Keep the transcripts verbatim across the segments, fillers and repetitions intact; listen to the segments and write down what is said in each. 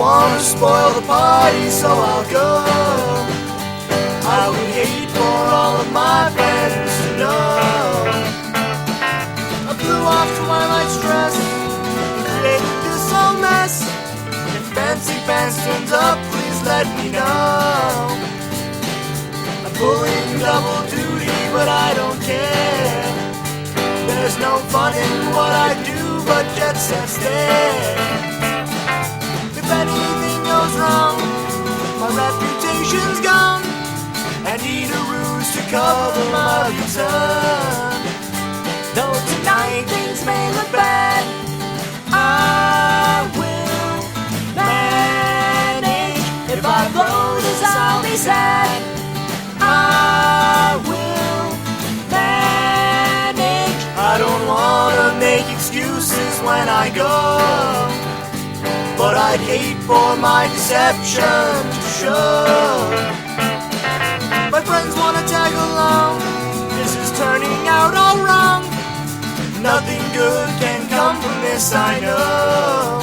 wanna spoil the party, so I'll go. I would hate for all of my friends to know. I blew off Twilight's dress and created this whole mess. If Fancy Pants turns up, please let me know. I'm pulling double duty, but I don't care. There's no fun in what I do, but jet set's there. If anything goes wrong, my reputation's gone. I need a ruse to cover my return. Though tonight things may look bad, I will manage. If I blow this, I'll be sad. I will manage. I don't wanna make excuses when I go, but I'd hate for my deception to show. My friends wanna tag along. This is turning out all wrong. Nothing good can come from this, I know.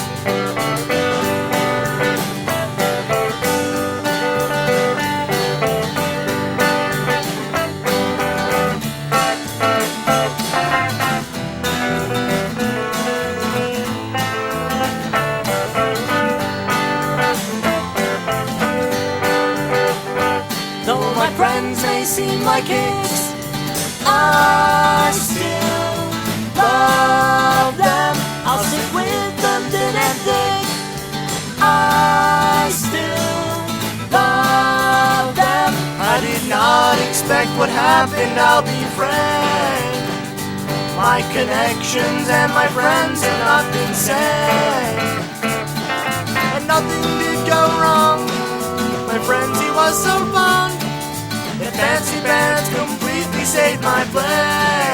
Though my friends may seem like hicks, I still love them. I'll stick with them thin and thick. I still love them. I did not expect what happened, I'll be frank. My connections and my friends have not been sank, and nothing did go wrong. My friends, he was so fond. That Fancy Pants completely saved my plan.